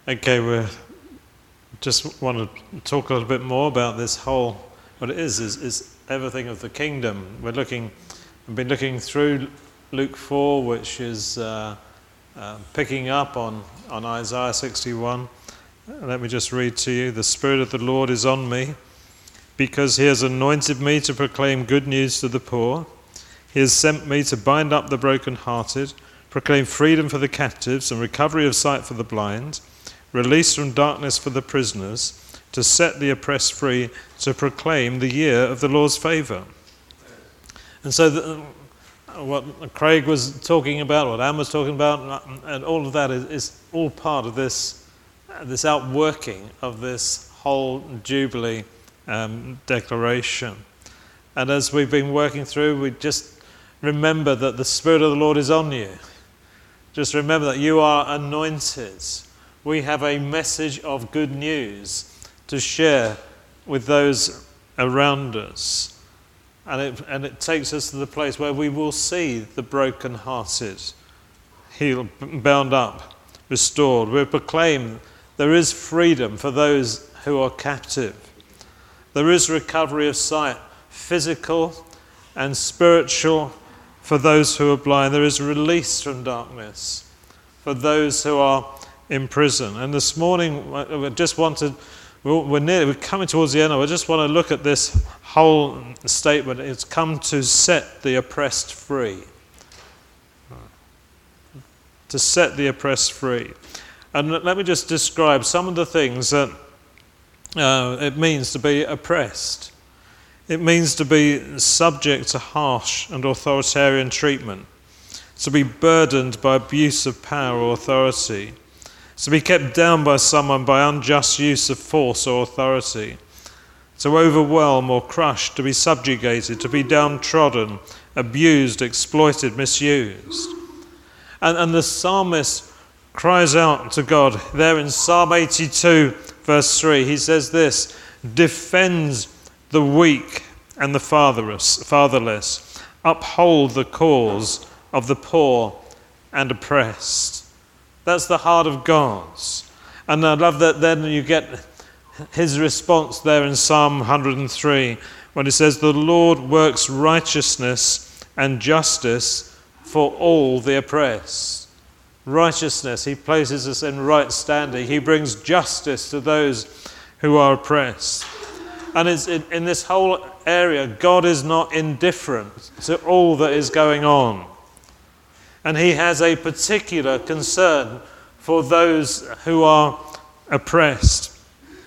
Okay, we just want to talk a little bit more about this whole, what it is everything of the kingdom. We've been looking through Luke 4, which is picking up on Isaiah 61. Let me just read to you. The Spirit of the Lord is on me, because he has anointed me to proclaim good news to the poor. He has sent me to bind up the brokenhearted, proclaim freedom for the captives and recovery of sight for the blind, release from darkness for the prisoners, to set the oppressed free, to proclaim the year of the Lord's favour. And so what Craig was talking about, what Anne was talking about, and all of that is all part of this outworking of this whole Jubilee declaration. And as we've been working through, we just remember that the Spirit of the Lord is on you. Just remember that you are anointed. We have a message of good news to share with those around us. And it takes us to the place where we will see the brokenhearted healed, bound up, restored. We proclaim there is freedom for those who are captive. There is recovery of sight, physical and spiritual, for those who are blind. There is release from darkness for those who are in prison. And this morning, we're coming towards the end. I just want to look at this whole statement. It's come to set the oppressed free. To set the oppressed free. And let me just describe some of the things that it means to be oppressed. It means to be subject to harsh and authoritarian treatment, to be burdened by abuse of power or authority, to be kept down by someone by unjust use of force or authority, to overwhelm or crush, to be subjugated, to be downtrodden, abused, exploited, misused. And the psalmist cries out to God there in Psalm 82, verse 3. He says this: defend the weak and the fatherless, uphold the cause of the poor and oppressed. That's the heart of God. And I love that then you get his response there in Psalm 103 when he says, the Lord works righteousness and justice for all the oppressed. Righteousness, he places us in right standing. He brings justice to those who are oppressed. And it's in this whole area, God is not indifferent to all that is going on. And he has a particular concern for those who are oppressed.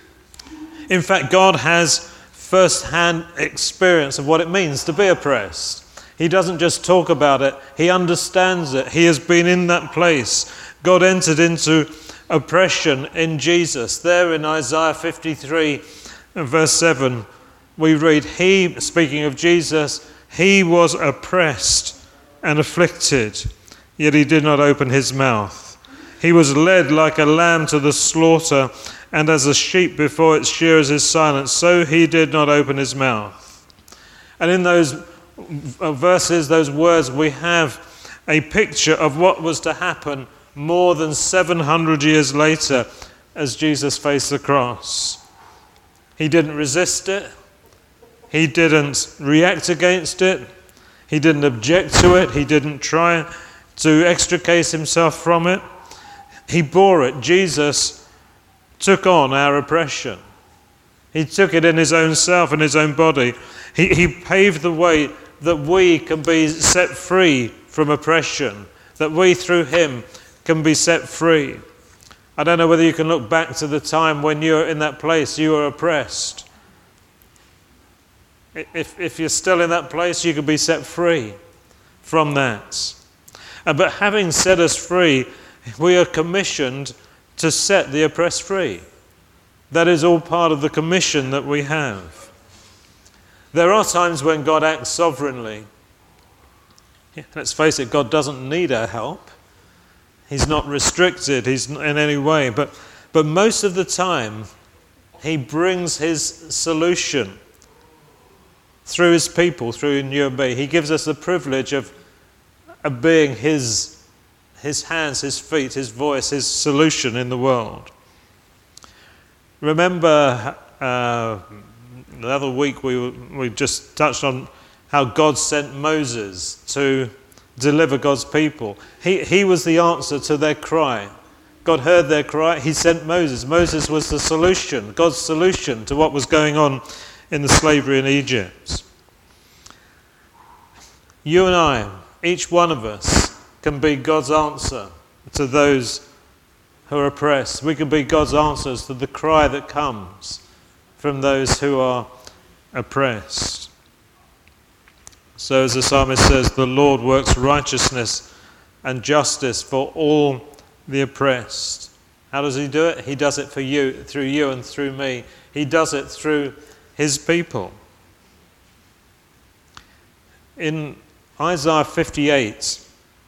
In fact, God has first-hand experience of what it means to be oppressed. He doesn't just talk about it, he understands it. He has been in that place. God entered into oppression in Jesus. There in Isaiah 53, verse 7, we read, he, speaking of Jesus, he was oppressed and afflicted, yet he did not open his mouth. He was led like a lamb to the slaughter, and as a sheep before its shearers is silent, so he did not open his mouth. And in those verses, those words, we have a picture of what was to happen more than 700 years later as Jesus faced the cross. He didn't resist it. He didn't react against it. He didn't object to it. He didn't try to extricate himself from it. He bore it. Jesus took on our oppression. He took it in his own self, in his own body. He paved the way that we can be set free from oppression, that we through him can be set free. I don't know whether you can look back to the time when you were in that place, you were oppressed. If you're still in that place, you can be set free from that. But having set us free, we are commissioned to set the oppressed free. That is all part of the commission that we have. There are times when God acts sovereignly. Let's face it, God doesn't need our help. He's not restricted, he's not in any way. But most of the time, he brings his solution through his people, through you and me. He gives us the privilege of being his hands, his feet, his voice, his solution in the world. Remember the other week we just touched on how God sent Moses to deliver God's people. He was the answer to their cry. God heard their cry. He sent Moses. Moses was the solution, God's solution to what was going on in the slavery in Egypt. You and I, each one of us, can be God's answer to those who are oppressed. We can be God's answers to the cry that comes from those who are oppressed. So as the psalmist says, the Lord works righteousness and justice for all the oppressed. How does he do it? He does it for you, through you and through me. He does it through his people. In Isaiah 58,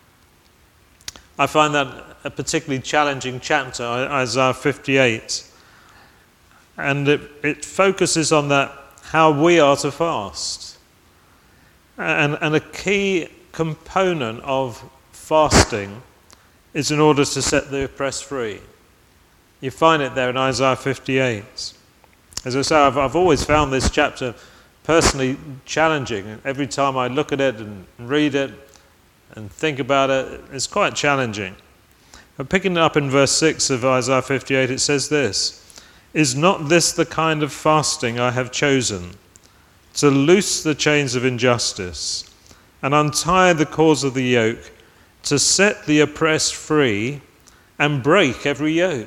I find that a particularly challenging chapter, Isaiah 58. And it focuses on that, how we are to fast. And a key component of fasting is in order to set the oppressed free. You find it there in Isaiah 58. As I say, I've always found this chapter personally challenging. Every time I look at it and read it and think about it, it's quite challenging. But picking it up in verse 6 of Isaiah 58, it says this: "Is not this the kind of fasting I have chosen, to loose the chains of injustice and untie the cords of the yoke, to set the oppressed free and break every yoke?"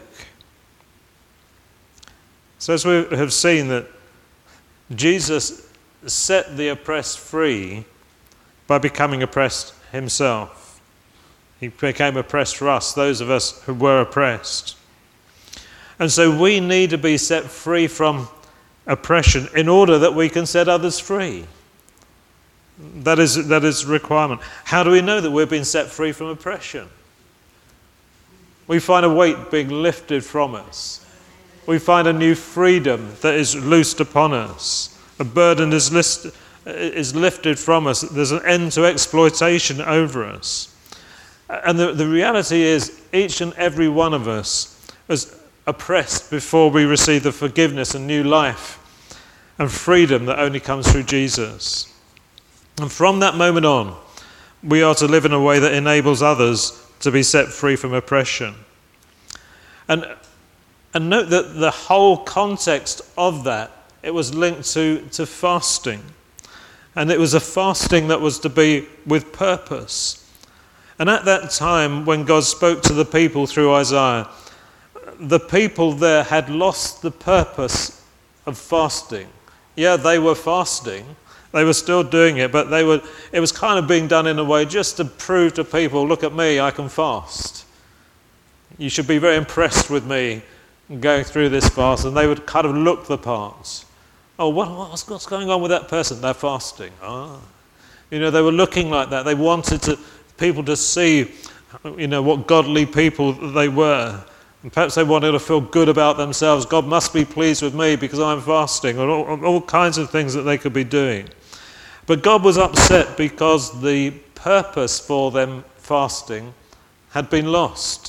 So as we have seen that Jesus set the oppressed free by becoming oppressed himself. He became oppressed for us, those of us who were oppressed. And so we need to be set free from oppression in order that we can set others free. That is a requirement. How do we know that we've been set free from oppression? We find a weight being lifted from us. We find a new freedom that is loosed upon us. A burden is lifted from us. There's an end to exploitation over us. And the reality is, each and every one of us was oppressed before we receive the forgiveness and new life and freedom that only comes through Jesus. And from that moment on, we are to live in a way that enables others to be set free from oppression. And note that the whole context of that, it was linked to fasting. And it was a fasting that was to be with purpose. And at that time, when God spoke to the people through Isaiah, the people there had lost the purpose of fasting. Yeah, they were fasting. They were still doing it, but it was kind of being done in a way just to prove to people, look at me, I can fast. You should be very impressed with me going through this fast. And they would kind of look the parts. Oh, what's going on with that person? They're fasting. They were looking like that. They wanted people to see, what godly people they were. And perhaps they wanted to feel good about themselves. God must be pleased with me because I'm fasting, or all kinds of things that they could be doing. But God was upset because the purpose for them fasting had been lost.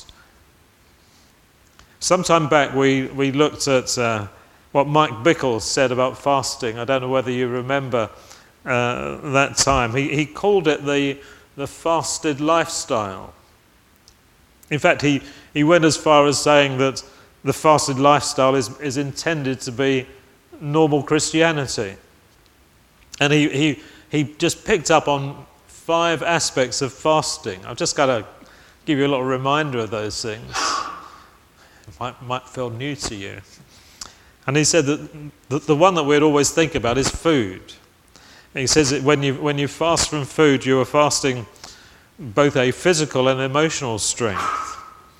Sometime back we looked at what Mike Bickle said about fasting. I don't know whether you remember that time. He called it the fasted lifestyle. In fact, he went as far as saying that the fasted lifestyle is intended to be normal Christianity. And he just picked up on 5 aspects of fasting. I've just got to give you a little reminder of those things. It might feel new to you. And he said that the one that we'd always think about is food. And he says that when you fast from food, you are fasting both a physical and emotional strength.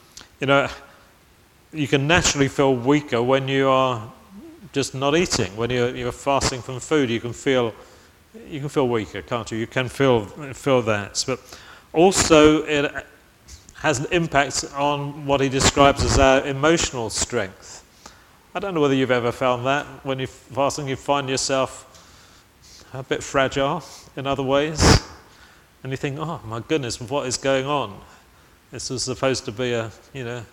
You can naturally feel weaker when you are just not eating. When you're fasting from food, you can feel weaker, can't you? You can feel that. But also it has an impact on what he describes as our emotional strength. I don't know whether you've ever found that. When you're fasting, you find yourself a bit fragile in other ways. And you think, oh my goodness, what is going on? This was supposed to be a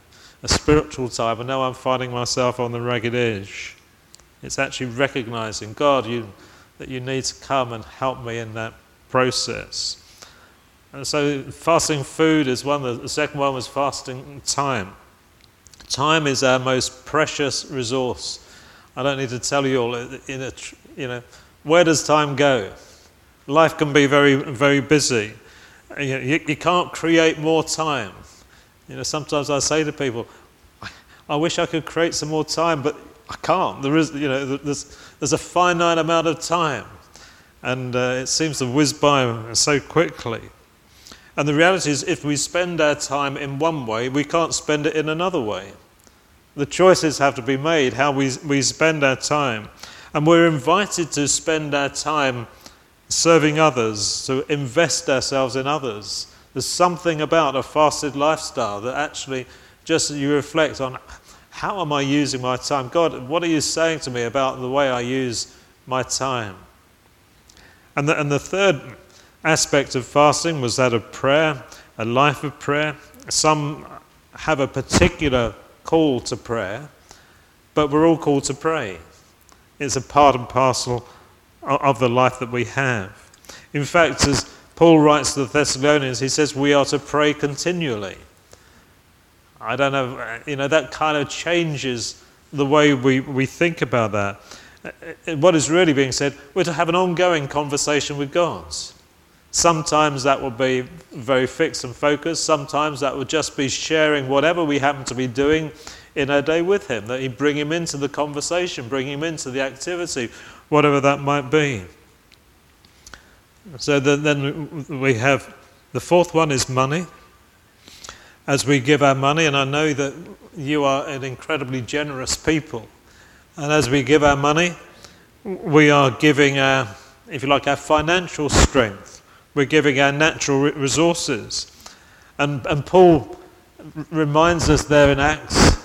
a spiritual time, and now I'm finding myself on the ragged edge. It's actually recognizing, God, that you need to come and help me in that process. And so fasting food is one. The second one was fasting time. Time is our most precious resource. I don't need to tell you all. Where does time go? Life can be very, very busy. You can't create more time. Sometimes I say to people, I wish I could create some more time, but I can't. There's a finite amount of time, and it seems to whiz by so quickly. And the reality is, if we spend our time in one way, we can't spend it in another way. The choices have to be made, how we spend our time. And we're invited to spend our time serving others, to invest ourselves in others. There's something about a fasted lifestyle that actually just you reflect on, how am I using my time? God, what are you saying to me about the way I use my time? And the third aspect of fasting was that of prayer, a life of prayer. Some have a particular call to prayer, but we're all called to pray. It's a part and parcel of the life that we have. In fact, as Paul writes to the Thessalonians, he says we are to pray continually. I don't know, that kind of changes the way we think about that. What is really being said, we're to have an ongoing conversation with God. Sometimes that will be very fixed and focused. Sometimes that will just be sharing whatever we happen to be doing in our day with him, that you bring him into the conversation, bring him into the activity, whatever that might be. So then we have, the fourth one is money. As we give our money, and I know that you are an incredibly generous people, and as we give our money, we are giving our, if you like, our financial strength. We're giving our natural resources. And Paul reminds us there in Acts,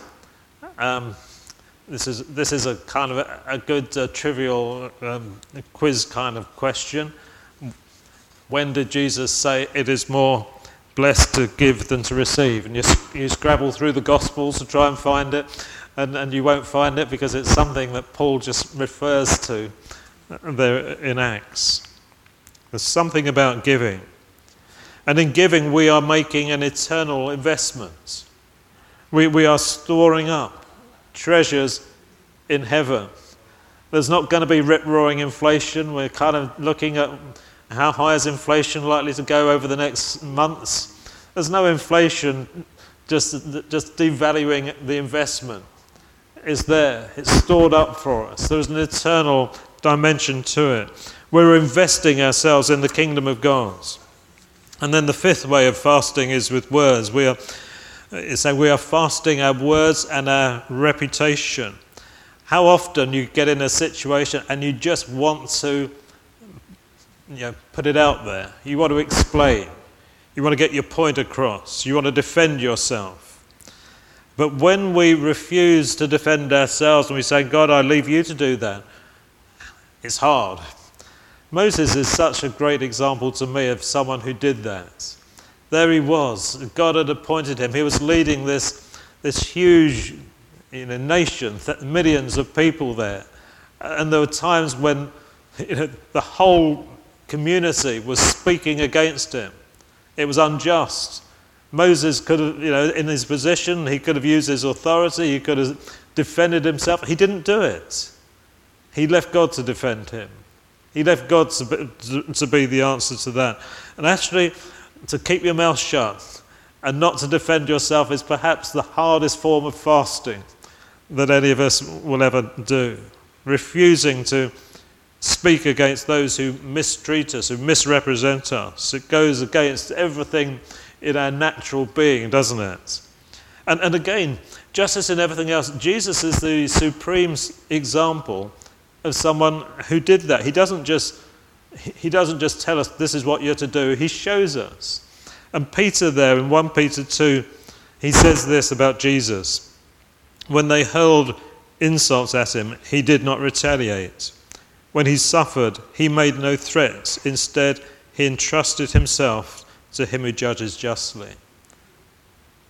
this is a kind of a good trivial quiz kind of question. When did Jesus say it is more blessed to give than to receive? And you scrabble through the Gospels to try and find it, and you won't find it because it's something that Paul just refers to there in Acts. There's something about giving. And in giving, we are making an eternal investment. We are storing up treasures in heaven. There's not going to be rip-roaring inflation. We're kind of looking at how high is inflation likely to go over the next months. There's no inflation, just devaluing the investment is there. It's stored up for us. There's an eternal dimension to it. We're investing ourselves in the kingdom of God. And then the fifth way of fasting is with words. We are fasting our words and our reputation. How often you get in a situation and you just want to put it out there. You want to explain. You want to get your point across. You want to defend yourself. But when we refuse to defend ourselves and we say, God, I leave you to do that, it's hard. Moses is such a great example to me of someone who did that. There he was. God had appointed him. He was leading this huge nation, millions of people there. And there were times when the whole community was speaking against him. It was unjust. Moses could have, in his position, he could have used his authority. He could have defended himself. He didn't do it. He left God to defend him. He left God to be the answer to that. And actually, to keep your mouth shut and not to defend yourself is perhaps the hardest form of fasting that any of us will ever do. Refusing to speak against those who mistreat us, who misrepresent us. It goes against everything in our natural being, doesn't it? And again, just as in everything else, Jesus is the supreme example of someone who did that. He doesn't just tell us this is what you're to do. He shows us. And Peter there in 1 Peter 2, he says this about Jesus. When they hurled insults at him, he did not retaliate. When he suffered, he made no threats. Instead, he entrusted himself to him who judges justly.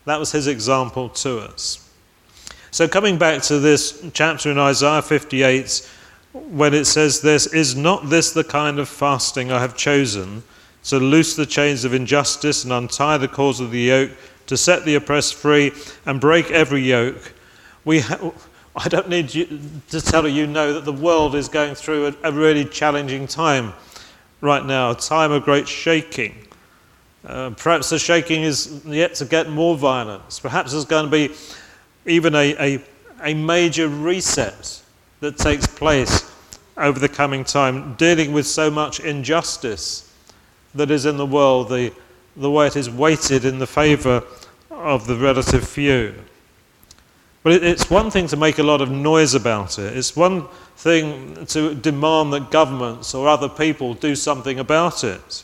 That was his example to us. So coming back to this chapter in Isaiah 58, when it says this, "Is not this the kind of fasting I have chosen, to loose the chains of injustice and untie the cords of the yoke, to set the oppressed free and break every yoke?" I don't need to tell you know that the world is going through a really challenging time right now, a time of great shaking. Perhaps the shaking is yet to get more violent. Perhaps there's going to be even a major reset that takes place over the coming time, dealing with so much injustice that is in the world, the way it is weighted in the favour of the relative few. But it's one thing to make a lot of noise about it. It's one thing to demand that governments or other people do something about it.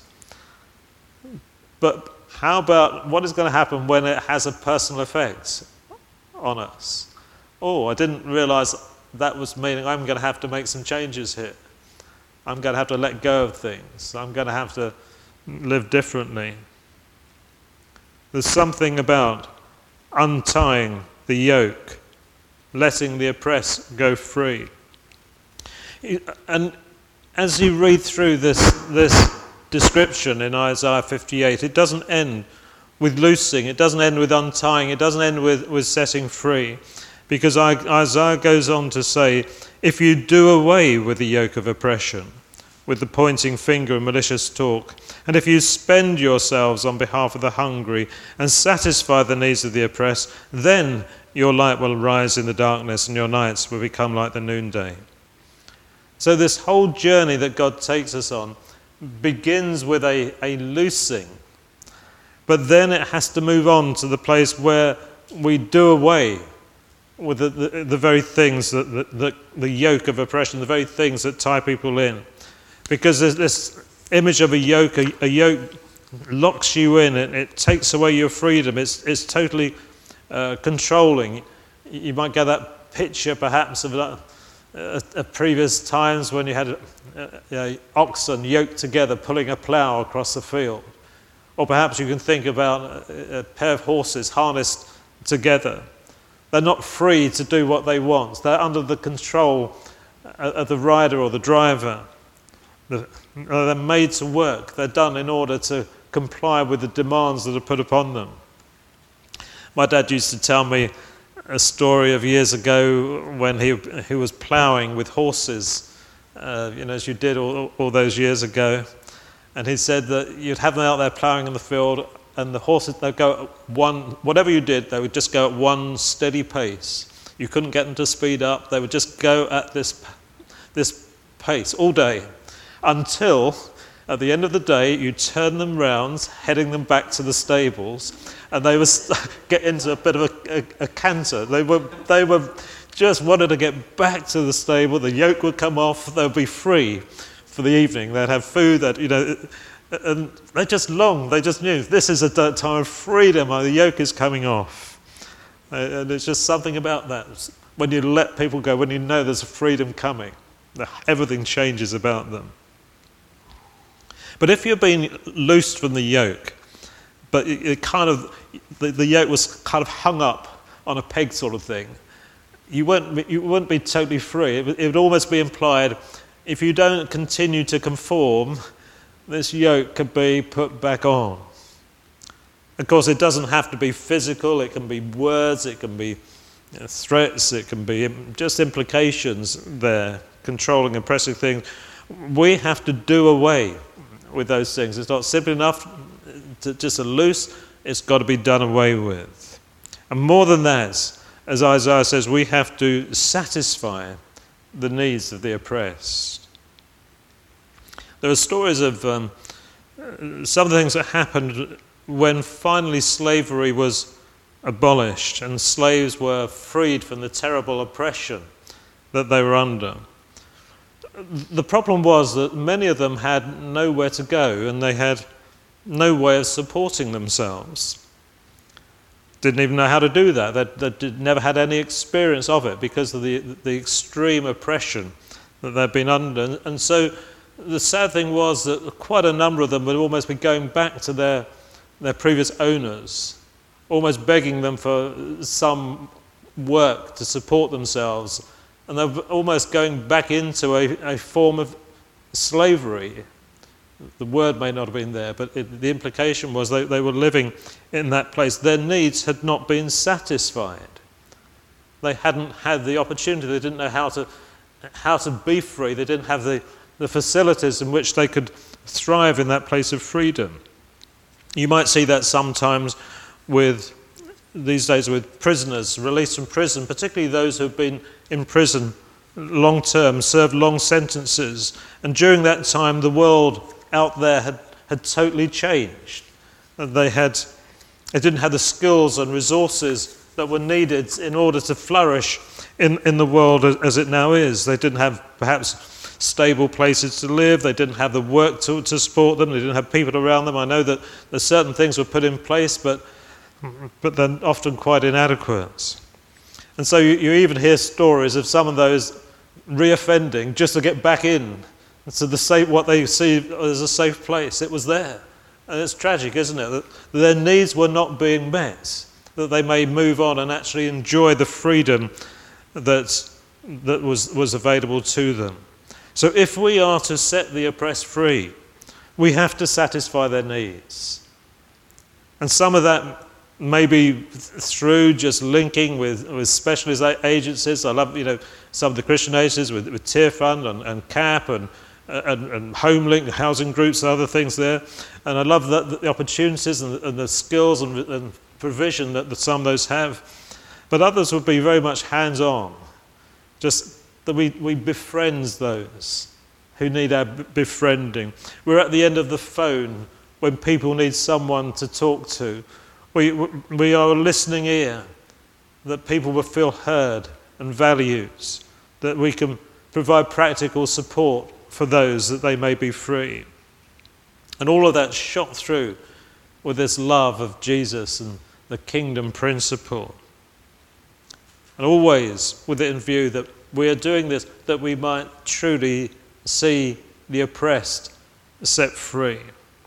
But how about what is going to happen when it has a personal effect on us? Oh, I didn't realise that was meaning I'm going to have to make some changes here. I'm going to have to let go of things. I'm going to have to live differently. There's something about untying the yoke, letting the oppressed go free. And as you read through this description in Isaiah 58, it doesn't end with loosing, it doesn't end with untying, it doesn't end with setting free. Because Isaiah goes on to say, if you do away with the yoke of oppression, with the pointing finger and malicious talk, and if you spend yourselves on behalf of the hungry and satisfy the needs of the oppressed, then your light will rise in the darkness and your nights will become like the noonday. So this whole journey that God takes us on begins with a loosing, but then it has to move on to the place where we do away with the very things that the yoke of oppression, the very things that tie people in. Because there's this image of a yoke locks you in, it takes away your freedom, it's totally controlling. You might get that picture perhaps of previous times when you had oxen yoked together pulling a plough across the field. Or perhaps you can think about a pair of horses harnessed together. They're not free to do what they want. They're under the control of the rider or the driver. They're made to work. They're done in order to comply with the demands that are put upon them. My dad used to tell me a story of years ago when he was ploughing with horses, as you did all those years ago. And he said that you'd have them out there ploughing in the field, and the horses, they'd go at whatever you did, they would just go at one steady pace. You couldn't get them to speed up. They would just go at this pace all day until at the end of the day you turn them round, heading them back to the stables, and they would get into a bit of a canter. They were just wanted to get back to the stable. The yoke would come off. They'd be free for the evening. They'd have food. And they just longed. They just knew this is a time of freedom. The yoke is coming off. And it's just something about that. When you let people go, when you know there's a freedom coming, everything changes about them. But if you're being loosed from the yoke, but the yoke was kind of hung up on a peg sort of thing, you wouldn't be totally free. It would almost be implied, if you don't continue to conform, this yoke could be put back on. Of course, it doesn't have to be physical. It can be words, it can be threats, it can be just implications there, controlling, oppressing things. We have to do away with those things. It's not simply enough to just a loose, it's got to be done away with. And more than that, as Isaiah says, we have to satisfy the needs of the oppressed. There are stories of some of the things that happened when finally slavery was abolished and slaves were freed from the terrible oppression that they were under. The problem was that many of them had nowhere to go and they had no way of supporting themselves. Didn't even know how to do that. They never had any experience of it because of the extreme oppression that they'd been under. And so the sad thing was that quite a number of them would almost be going back to their previous owners almost begging them for some work to support themselves. And they're almost going back into a form of slavery. The word may not have been there, but the implication was they were living in that place. Their needs had not been satisfied. They hadn't had the opportunity. They didn't know how to be free. They didn't have the facilities in which they could thrive in that place of freedom. You might see that sometimes these days with prisoners released from prison, particularly those who have been in prison long term, served long sentences. And during that time, the world out there had totally changed. They didn't have the skills and resources that were needed in order to flourish in the world as it now is. They didn't have perhaps stable places to live. They didn't have the work to support them. They didn't have people around them. I know that certain things were put in place, but they're often quite inadequate. And so you even hear stories of some of those reoffending just to get back in. So what they see as a safe place, it was there. And it's tragic, isn't it, that their needs were not being met, that they may move on and actually enjoy the freedom that was available to them. So if we are to set the oppressed free, we have to satisfy their needs. And some of that may be through just linking with specialist agencies. I love, some of the Christian agencies with Tear Fund and CAP and HomeLink, housing groups and other things there. And I love the opportunities and the skills and provision that some of those have. But others would be very much hands-on. Just that we befriend those who need our befriending. We're at the end of the phone when people need someone to talk to. We are a listening ear, that people will feel heard and valued, that we can provide practical support for those that they may be free. And all of that shot through with this love of Jesus and the kingdom principle. And always with it in view that we are doing this that we might truly see the oppressed set free.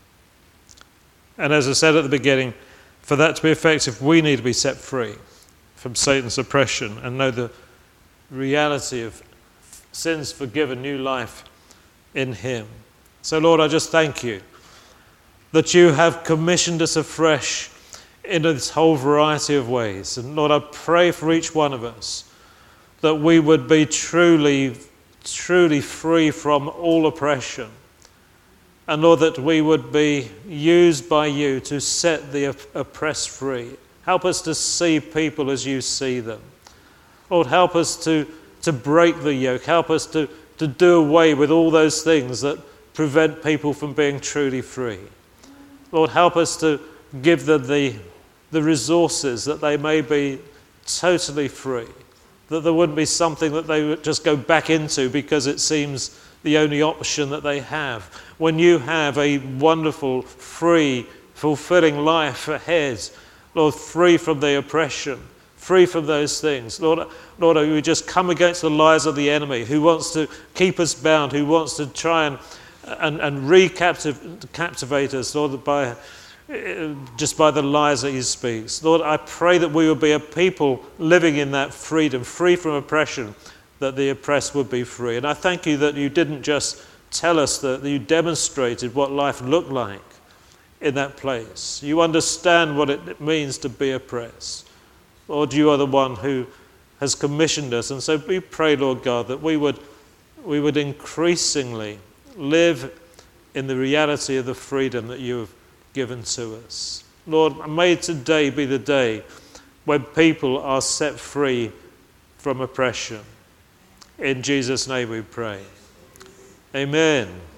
And as I said at the beginning, for that to be effective, we need to be set free from Satan's oppression and know the reality of sins forgiven, new life in him. So Lord, I just thank you that you have commissioned us afresh in this whole variety of ways. And Lord, I pray for each one of us that we would be truly, truly free from all oppression. And Lord, that we would be used by you to set the oppressed free. Help us to see people as you see them. Lord, help us to break the yoke. Help us to do away with all those things that prevent people from being truly free. Lord, help us to give them the resources that they may be totally free, that there wouldn't be something that they would just go back into because it seems the only option that they have. When you have a wonderful, free, fulfilling life ahead, Lord, free from the oppression, free from those things. Lord, we just come against the lies of the enemy who wants to keep us bound, who wants to try and recaptivate us, Lord, just by the lies that he speaks. Lord, I pray that we will be a people living in that freedom, free from oppression, that the oppressed would be free. And I thank you that you didn't just tell us, that you demonstrated what life looked like in that place. You understand what it means to be oppressed. Lord, you are the one who has commissioned us. And so we pray, Lord God, that we would increasingly live in the reality of the freedom that you have given to us. Lord, may today be the day when people are set free from oppression. In Jesus' name we pray. Amen.